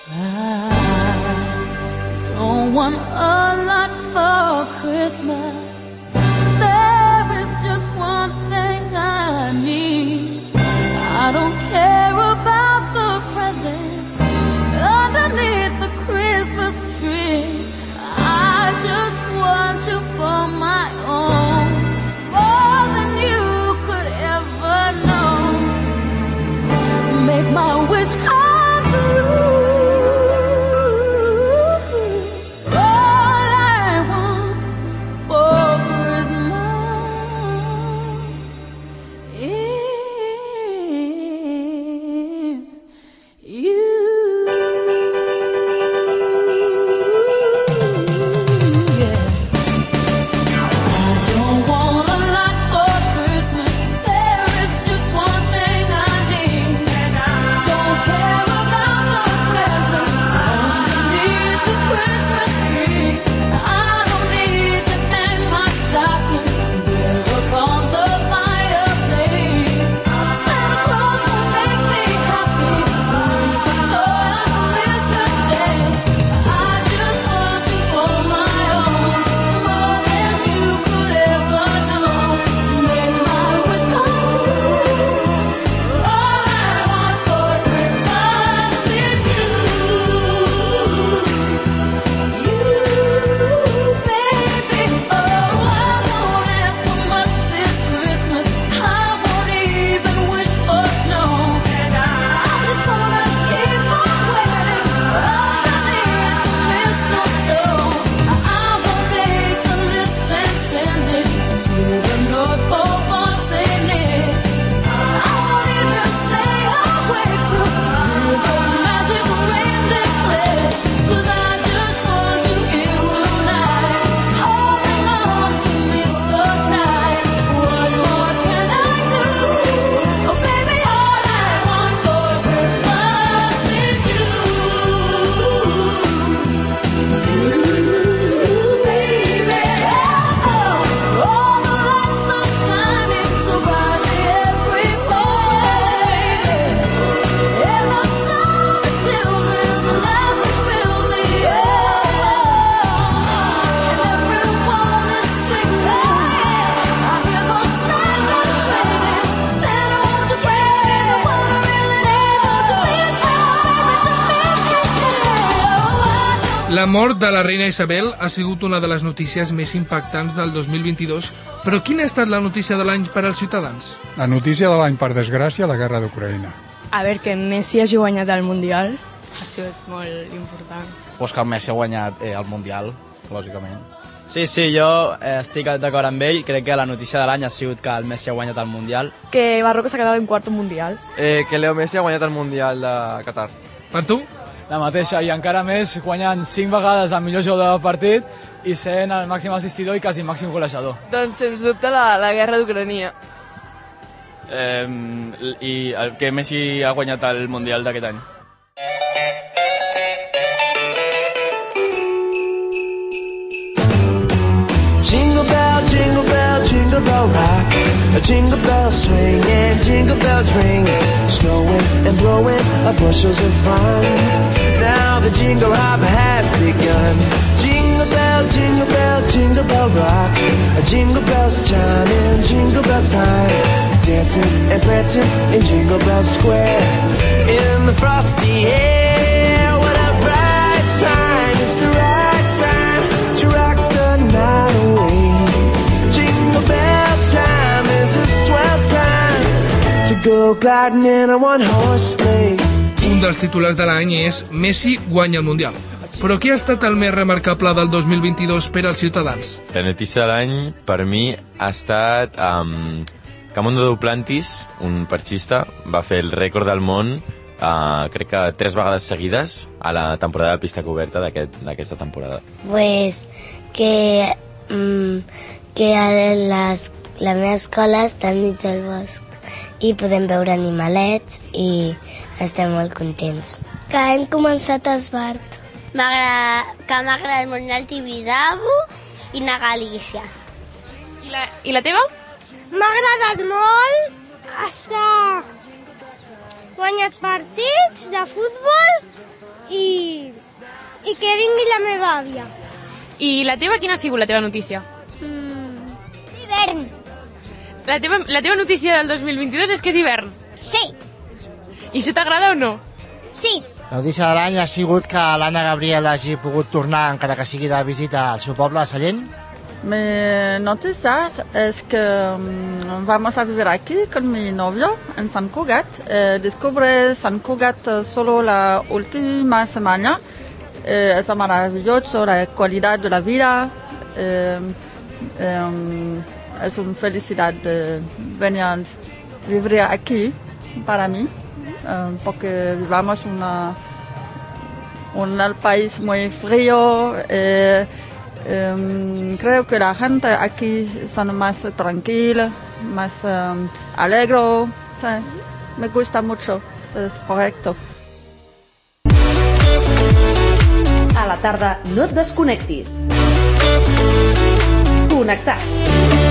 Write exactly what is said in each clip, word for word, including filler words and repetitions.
I don't want a lot for Christmas. There is just one thing I need. I don't care about the presents underneath the Christmas tree. I just want you for my own, more than you could ever know. Make my wish come true. La mort de la reina Isabel ha sigut una de les notícies més impactants del dos mil vint-i-dos, però quina ha estat la notícia de l'any per als ciutadans? La notícia de l'any, per desgràcia, la guerra d'Ucraïna. A veure, que Messi hagi guanyat el Mundial ha sigut molt important. Pues que el Messi ha guanyat eh, el Mundial, lògicament. Sí, sí, jo eh, estic d'acord amb ell. Crec que la notícia de l'any ha sigut que el Messi ha guanyat el Mundial. Que Barroco s'ha quedat en quart Mundial. Eh, que Leo Messi ha guanyat el Mundial de Qatar. Per tu? La mateixa, i encara més guanyant cinc vegades el millor jugador del partit i sent el màxim assistidor i quasi màxim golejador. Doncs, sens dubte, la, la guerra d'Ucrània. Eh, I el que Messi ha guanyat el Mundial d'aquest any. Jingle bell, jingle bell, jingle bell rock. A jingle bell swing and jingle bells ring. Snowing and blowing a bushels of fun. Now the jingle hop has begun. Jingle bell, jingle bell, jingle bell rock. A jingle bells chime in jingle bell time. Dancing and prancing in Jingle Bell Square. In the frosty air, what a bright time. It's the right time to rock the night away. Jingle bell time is a swell time to go gliding in a one-horse sleigh. Un dels titulars de l'any és Messi guanya el Mundial. Però qui ha estat el més remarcable del dos mil vint-i-dos per als ciutadans? La notícia de l'any, per mi, ha estat um, que Mundo Duplantis, un perxista, va fer el rècord del món, uh, crec que tres vegades seguides, a la temporada de pista coberta d'aquesta aquest, temporada. Pues que, mm, que a les, la meva escola està enmig del bosc i podem veure animalets i estem molt contents. Que hem començat a Esbart. Que m'ha agradat molt anar al Tibidabo i anar a Galícia. I la, i la teva? M'ha agradat molt estar guanyat partits de futbol i, i que vingui la meva àvia. I la teva, quina ha sigut la teva notícia? Mm, hivern. La teva, la teva notícia del dos mil vint-i-dos és que és hivern? Sí. I això t'agrada o no? Sí. La notícia de l'any ha sigut que l'Anna Gabriel hagi pogut tornar, encara que sigui de visita, al seu poble, a Sallent. Mi noticia es que um, vamos a vivir aquí con mi novio en San Cugat. Eh, descubre San Cugat eh, solo la última semana. Eh, es maravilloso, la calidad de la vida. Eh, eh, es una felicidad de venir a vivir aquí para mí, eh, porque vivamos una, un país muy frío. Eh, Um, creo que la gente aquí son más tranquila, más um, alegre, sí, me gusta mucho, es correcto. A la tarda no et desconnectis. Connectats.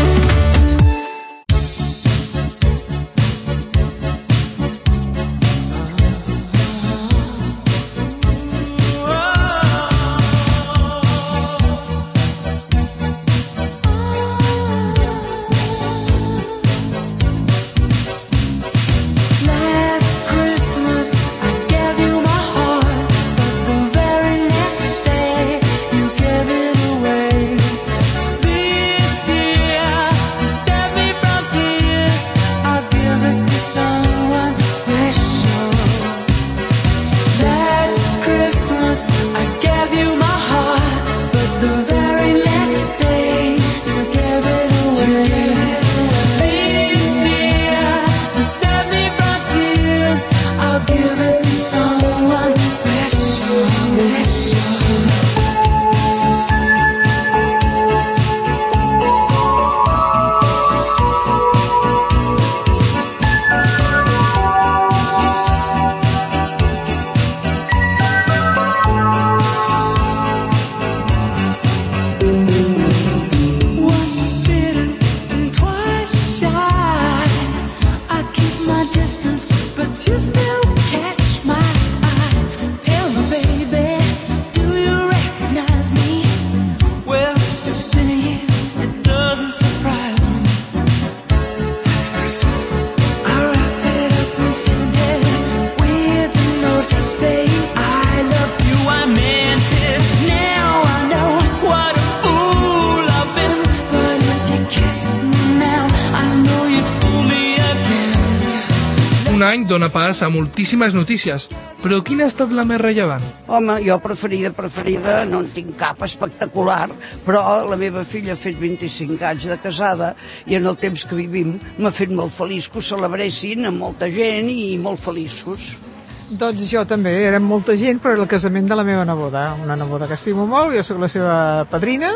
Dona pas a moltíssimes notícies, però quina ha estat la més rellevant? Home, jo preferida, preferida, no en tinc cap espectacular, però la meva filla ha fet vint-i-cinc anys de casada i en el temps que vivim m'ha fet molt feliç que ho celebressin amb molta gent i molt feliços. Doncs jo també, érem molta gent, però era el casament de la meva neboda, una neboda que estimo molt, jo sóc la seva padrina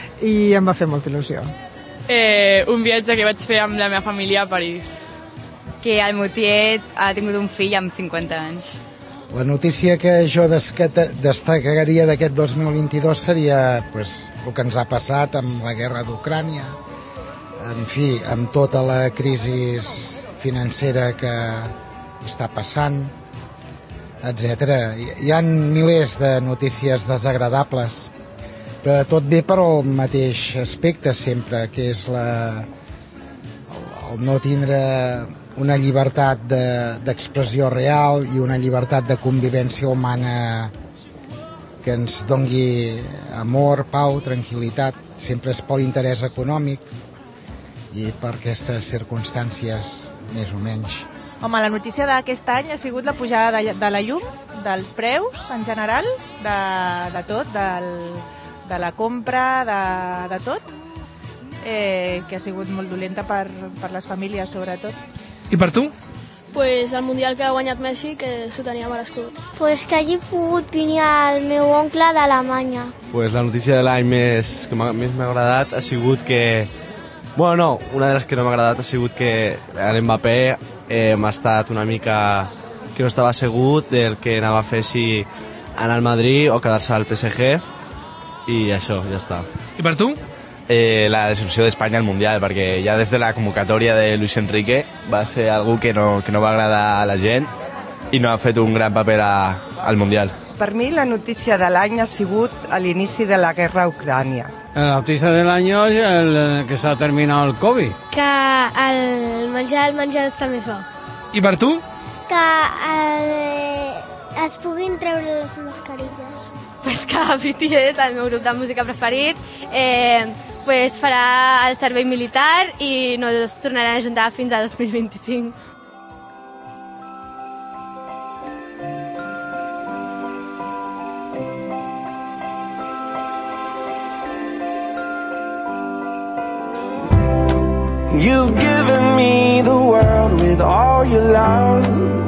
i em va fer molta il·lusió. Eh, un viatge que vaig fer amb la meva família a París. Que el meu tiet ha tingut un fill amb cinquanta anys. La notícia que jo destacaria d'aquest dos mil vint-i-dos seria pues, el que ens ha passat amb la guerra d'Ucrània, en fi, amb tota la crisi financera que està passant, etcètera. Hi ha milers de notícies desagradables, però tot ve per al mateix aspecte sempre, que és la, el no tindre una llibertat d'expressió de, real i una llibertat de convivència humana que ens dongui amor, pau, tranquil·litat. Sempre és per l'interès econòmic i per aquestes circumstàncies, més o menys. Home, la notícia d'aquest any ha sigut la pujada de, de la llum, dels preus en general, de, de tot, del, de la compra, de, de tot, eh, que ha sigut molt dolenta per, per les famílies, sobretot. I per tu? Pues el Mundial que ha guanyat Messi, que s'ho tenia merescut. Pues que hagi pogut venir el meu oncle d'Alemanya. Pues la notícia de l'any més, que més m'ha agradat ha sigut que... Bueno, no, una de les que no m'ha agradat ha sigut que l'Mbappé eh, m'ha estat una mica... que no estava segur del que anava a fer, si anar al Madrid o quedar-se al P S G, i això, ja està. I per tu? Eh, la decepció d'Espanya al Mundial, perquè ja des de la convocatòria de Luis Enrique va ser algú que no, que no va agradar a la gent i no ha fet un gran paper a, al Mundial. per mi la notícia de l'any ha sigut a l'inici de la guerra a Ucrània. La noticia del año es el, que se ha terminado el COVID. Que el menjar del menjar està més bo. I per tu? Que eh, es puguin treure les mascarilles. Pues que B T S, el meu grup de música preferit, eh, pues farà el servei militar i no es tornaran a juntar fins a dos mil vint-i-cinc. You've given me the world with all your love,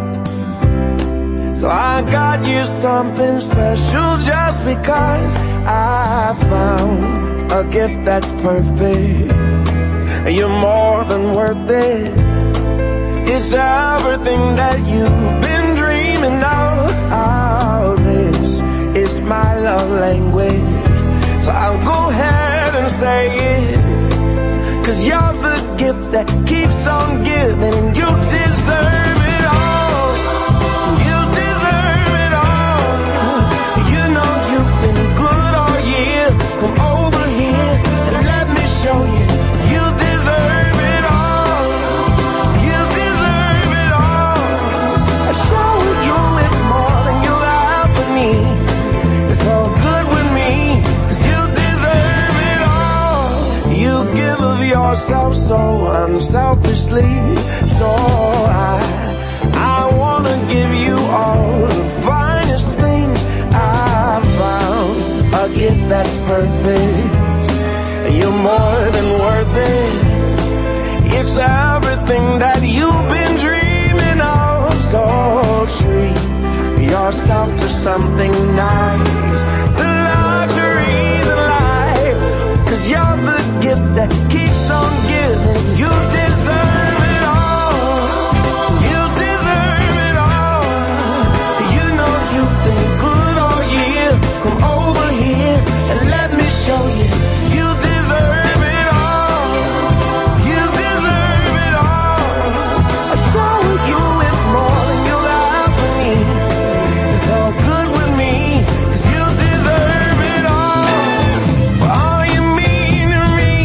so I got you something special just because I found a gift that's perfect. You're more than worth it. It's everything that you've been dreaming of. Oh, this is my love language, so I'll go ahead and say it. 'Cause you're the gift that keeps on giving, and you deserve it all. You deserve it all. You know you've been good all year. Come over here and let me show you. You deserve it all. You deserve it all. I show you it more than you'll ever need. It's all good with me, 'cause you deserve it all. You give of yourself so unselfishly, so I I wanna give you all the finest things I found. A gift that's perfect. You're more than worth it. It's everything that you've been dreaming of. So treat yourself to something nice. The luxuries of life, 'cause you're the gift that keeps on giving. You deserve it all. You deserve it all. You know you've been good all year. Come over here and let me show you. You deserve it all. You deserve it all. I show you it more than you'll ever need. It's all good with me, 'cause you deserve it all. For all you mean to me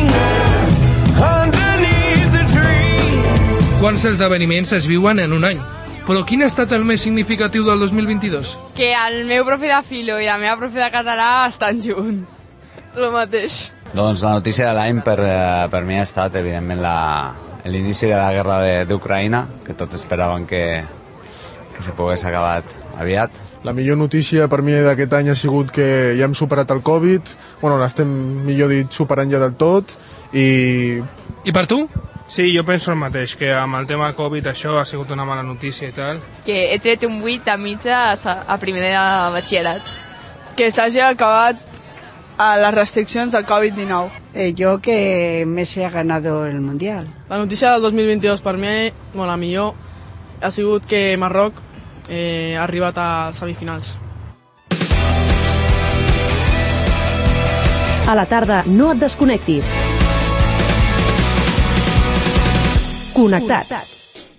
underneath the tree. Quants esdeveniments es viuen en un any? Però quin ha estat el més significatiu del dos mil vint-i-dos? Que el meu profe de filo i la meva profe de català estan junts. Lo mateix. Doncs la notícia de l'any per, eh, per mi ha estat, evidentment, la- l'inici de la guerra de- d'Ucraïna, que tots esperaven que, que se pogués acabat aviat. La millor notícia per mi d'aquest any ha sigut que ja hem superat el Covid, bueno, l'estem, millor dit, superant ja del tot, i... I per tu? Sí, jo penso el mateix, que amb el tema Covid això ha sigut una mala notícia i tal. Que he tret un vuit a mitja a, sa- a primer de batxillerat. Que s'hagi acabat a les restriccions del Covid dinou. Eh, yo que Messi ha ganado el Mundial. La notícia del dos mil vint-i-dos per mi, bueno, la millor, ha sigut que Marroc eh, ha arribat a semifinals. A la tarda no et desconnectis. Connectats.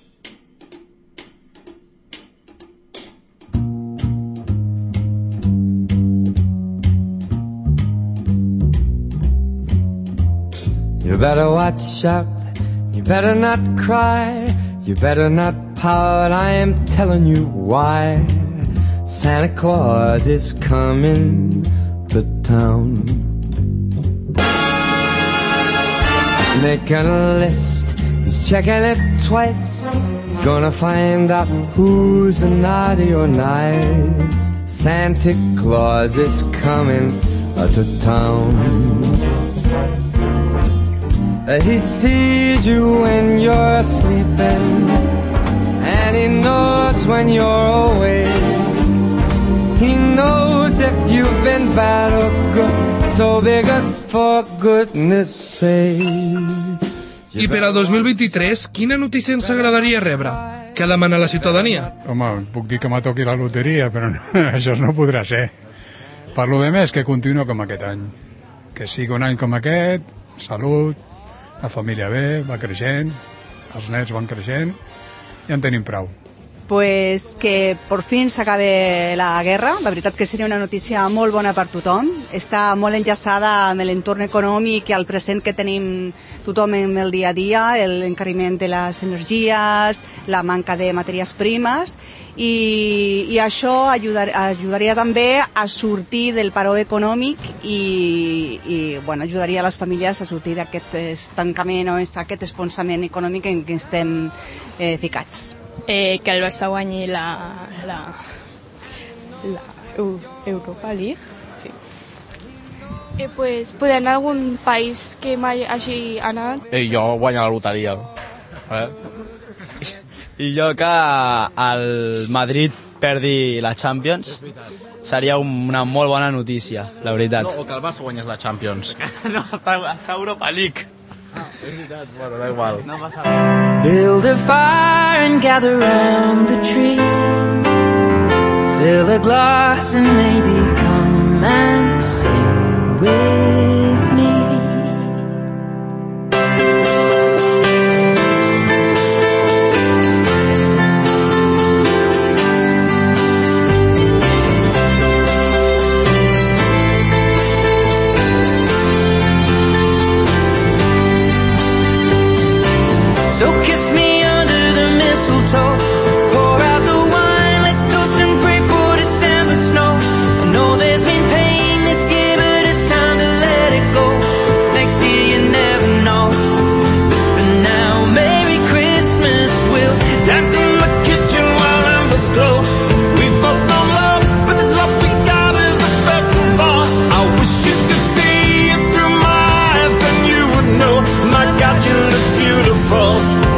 You better watch out, you better not cry, you better not pout, I am telling you why. Santa Claus is coming to town. He's making a list, he's checking it twice, he's gonna find out who's naughty or nice. Santa Claus is coming to town. He sees you when you're sleeping, and he knows when you're awake. He knows if you've been bad or good, so be good for goodness sake. I per al dos mil vint-i-tres, quina notícia ens agradaria rebre? Què demana la ciutadania? Home, puc dir que me toqui la loteria, però no, això no podrà ser. Per lo de més, que continuo com aquest any. Que sigui un any com aquest, salut, la família bé, va creixent, els nets van creixent, ja en tenim prou. pues que por fin s'acabe la guerra. La veritat que seria una notícia molt bona per tothom. Està molt enllaçada amb l'entorn econòmic i el present que tenim tothom en el dia a dia, l'encariment de les energies, la manca de matèries primes, i, i això ajudar, ajudaria també a sortir del paró econòmic i, i bueno, ajudaria a les famílies a sortir d'aquest estancament o aquest enfonsament econòmic en què estem eh, ficats. Eh, que el Barça guanyi la, la, la Europa League, sí. Eh, pues, poder anar a algun país que mai hagi anat? Eh, jo guanyar la loteria. Eh? I jo que el Madrid perdi la Champions seria una molt bona notícia, la veritat. No, o que el Barça guanyés la Champions. No, està a Europa League. Ah, és veritat, bueno, da igual. No passa res. Build a fire and gather round the tree. Fill a glass and maybe come and sing with me. So kiss me under the mistletoe, pour out the wine, let's toast and pray for December snow. I know there's been pain this year, but it's time to let it go. Next year you never know. But for now, Merry Christmas, we'll dance in the kitchen while embers glow. We've both known love, but this love we got is the best of all. I wish you could see it through my eyes, then you would know. My God, you look beautiful.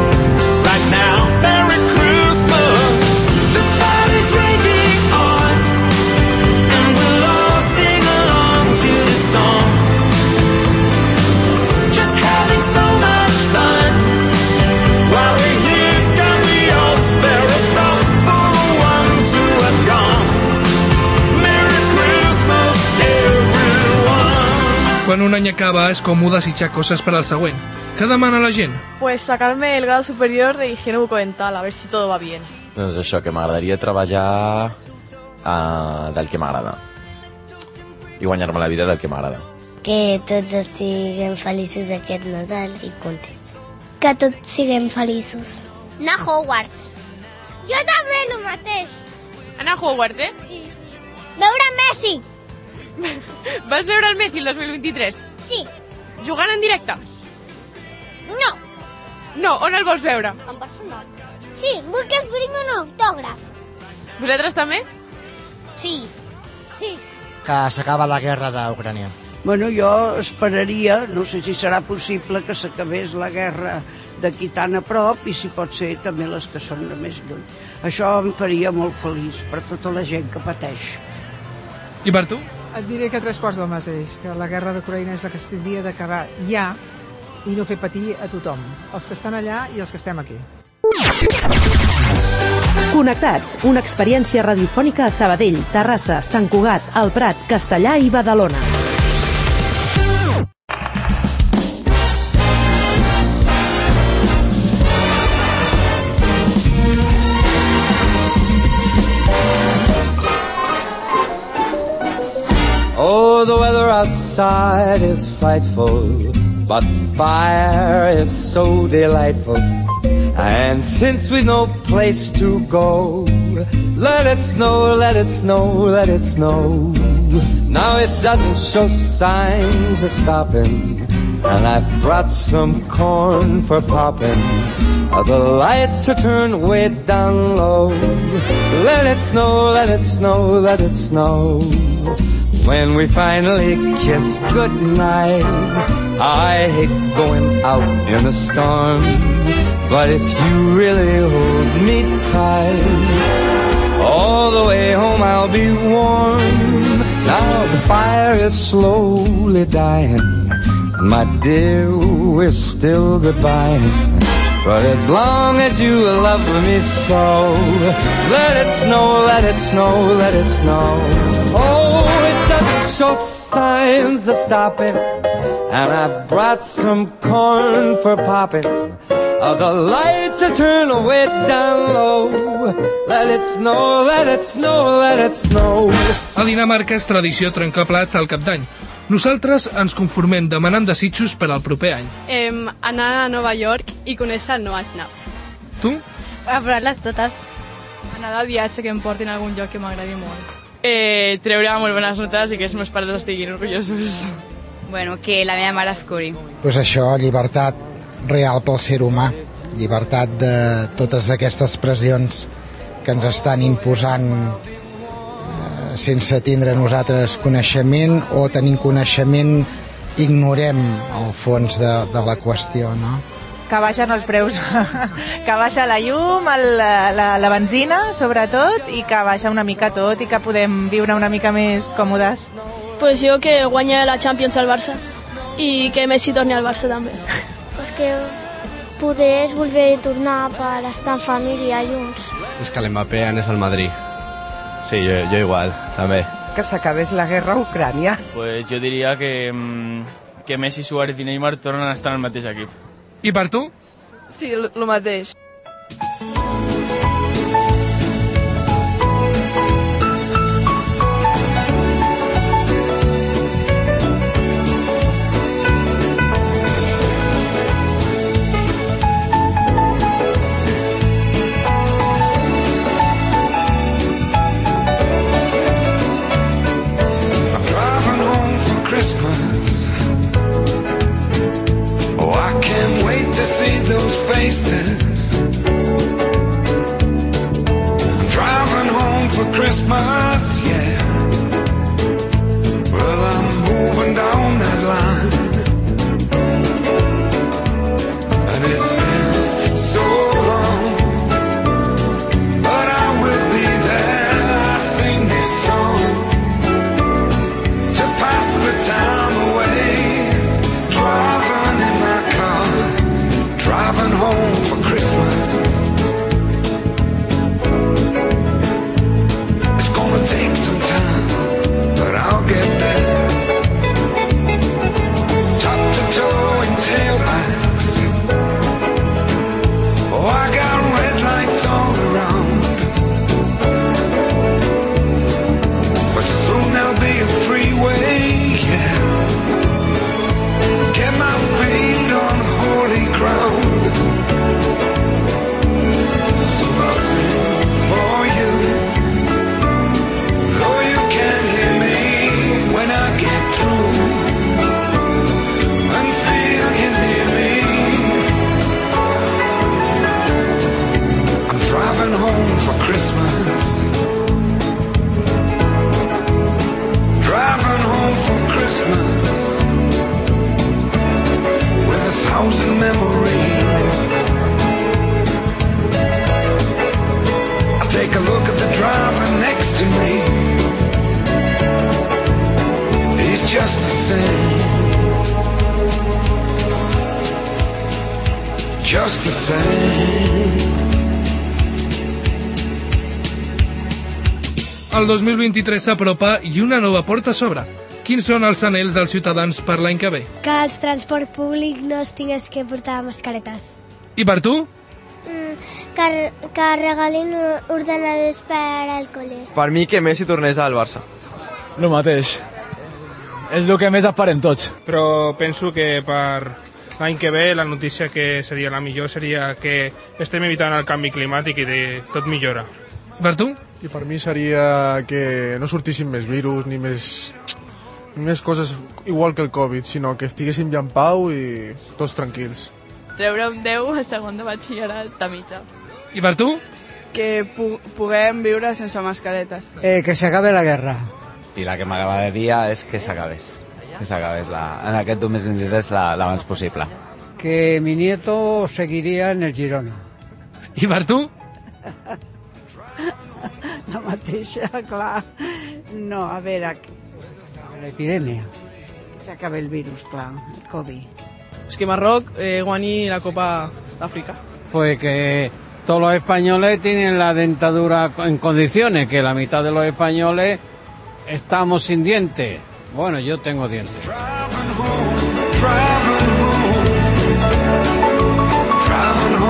Quan un any acaba és comú desitjar coses per al següent. Què demana la gent? Pues sacarme el grado superior de higiene bucodental, a ver si todo va bien. Doncs això, que m'agradaria treballar uh, del que m'agrada. I guanyar-me la vida del que m'agrada. Que tots estiguem feliços aquest Nadal i contents. Que tots siguem feliços. Anar a Hogwarts. Jo també, el mateix. Anar a Hogwarts, eh? Sí. Veure Messi. Vas veure el Messi el dos mil vint-i-tres? Sí. Jugant en directe? No. No, on el vols veure? En Barcelona. Sí, vull que em prenguin un autògraf. Vosaltres també? Sí. Sí. Que s'acaba la guerra d'Ucrània. Bueno, jo esperaria, no sé si serà possible que s'acabés la guerra d'aquí tan a prop i si pot ser també les que són de més lluny. Això em faria molt feliç per tota la gent que pateix. I per tu? Et diré que tres quarts del mateix, que la guerra d'Ucraïna és la que es tindria d'acabar ja i no fer patir a tothom, els que estan allà i els que estem aquí. Connectats, una experiència radiofònica a Sabadell, Terrassa, Sant Cugat, El Prat, Castellà i Badalona. Oh, the weather outside is frightful, but fire is so delightful. And since we've no place to go, let it snow, let it snow, let it snow. Now it doesn't show signs of stopping, and I've brought some corn for popping. The lights are turned way down low. Let it snow, let it snow, let it snow. When we finally kiss goodnight, I hate going out in a storm, but if you really hold me tight, all the way home I'll be warm. Now the fire is slowly dying, and my dear, we're still goodbying. But as long as you love me so, let it snow, let it snow, let it snow. Oh, it doesn't show signs of stopping, and I brought some corn for popping. All the lights are turned way down low. Let it snow, let it snow, let it snow. A Dinamarca és tradició trencar plats al cap d'any. Nosaltres ens conformem demanant desitjos per al proper any. Eh, anar a Nova York i conèixer el Noah Schnapp. Tu? A provar-les totes. Anar de viatge que em portin a algun lloc que m'agradi molt. Eh, treure molt bones notes i que els meus pares estiguin orgullosos. Bueno, que la meva mare es curi. Pues això, llibertat real pel ser humà, llibertat de totes aquestes pressions que ens estan imposant eh, sense tindre nosaltres coneixement, o tenint coneixement ignorem el fons de, de la qüestió, no? Que baixen els preus, que baixa la llum, el, la, la benzina, sobretot, i que baixa una mica tot i que podem viure una mica més còmodes. Pues jo que guanya la Champions al Barça i que Messi torni al Barça també. Pues que podés volver a tornar per estar en família junts. Pues que l'Mbappé anés al Madrid. Sí, jo, jo igual, també. Que s'acabés la guerra a Ucrània. Pues jo diria que, que Messi, Suárez i Neymar tornen a estar en el mateix equip. I per tu? Sí, el mateix. See those faces. I'm driving home for Christmas, yeah. Well, I'm moving down that line, and it's been so long, but I will be there. I sing this song to pass the time away, driving in my car, driving home for Christmas. It's gonna take some time, but I'll get there. Top to toe in tailbacks. Oh, I got red lights all around, but soon there'll be a freeway, yeah. Get my feet on holy ground. So I'll sing for you, though you can't hear me when I get through, and feel you near me. I'm driving home for Christmas, driving home for Christmas, with a thousand memories. I'll take a look at the driver next to me. He's just the same, just the same. El dos mil vint-i-tres s'apropa i una nova porta s'obre. Quins són els anhels dels ciutadans per l'any que ve? Que els transport públic no es tingués que portar mascaretes. I per tu? Mm, que, que regalin ordenadors per al col·le. Per mi que Messi tornés al Barça. El mateix. És el que més esperem tots. Però penso que per l'any que ve la notícia que seria la millor seria que estem evitant el canvi climàtic i de tot millora. Per tu? I per mi seria que no sortissin més virus ni més, ni més coses igual que el Covid, sinó que estiguéssim ja en pau i tots tranquils. Treure un deu a segon de batxillerat de mitja. I per tu? Que pu puguem viure sense mascaretes. Eh, que s'acabe la guerra. I la que m'agradaria és que s'acabés. Que s'acabés en aquest dos mil vint-i-tres l'abans possible. Que mi nieto seguiria en el Girona. I per tu? La mateixa, clar. No, a veure... L'epidèmia. S'acaba el virus, clar, el Covid. Es que Marroc eh, guanyi la Copa d'Àfrica. Pues que todos los españoles tienen la dentadura en condiciones, que la mitad de los españoles estamos sin dientes. Bueno, yo tengo dientes. Driving home, driving home, driving home.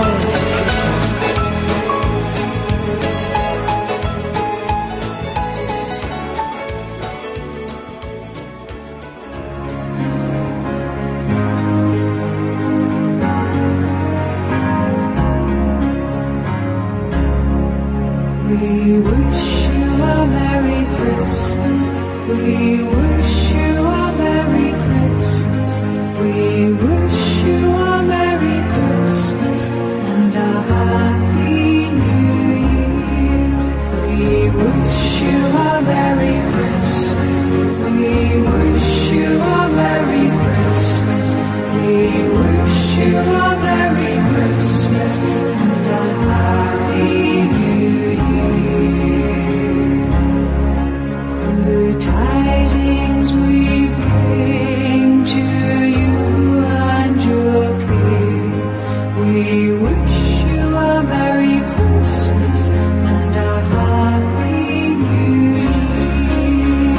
We wish you a Merry Christmas. We wish you a Merry Christmas. We wish you a Merry Christmas and a Happy New Year. We wish you a Merry Christmas. We wish you a Merry Christmas. We wish you a Merry Christmas and a Happy New Year. Good tidings we bring to you and your King. We wish you a Merry Christmas and a Happy New Year.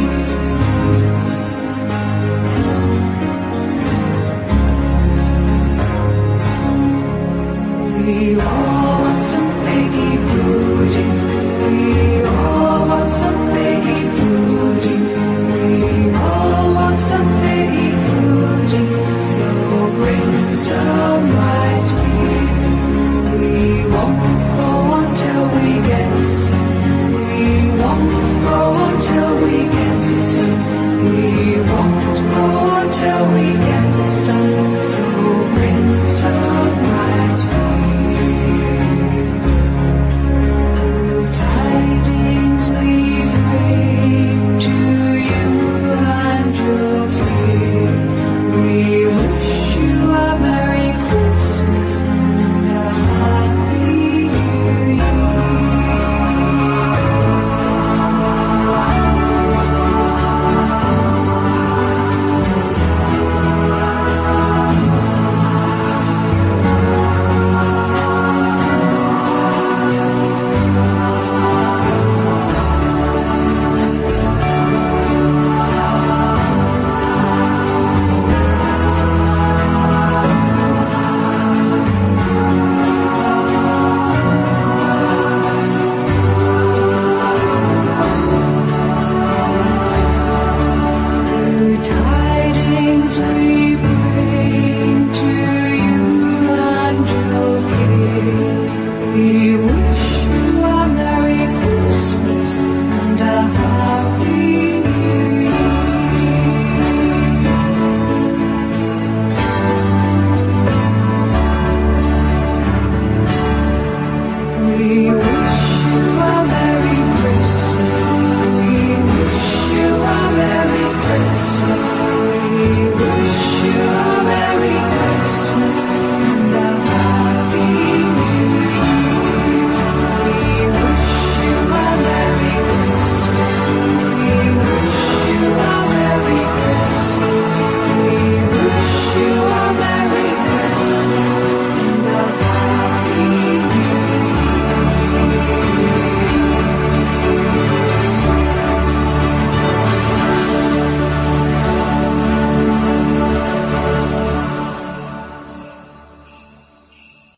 We all want some figgy pudding. We all want some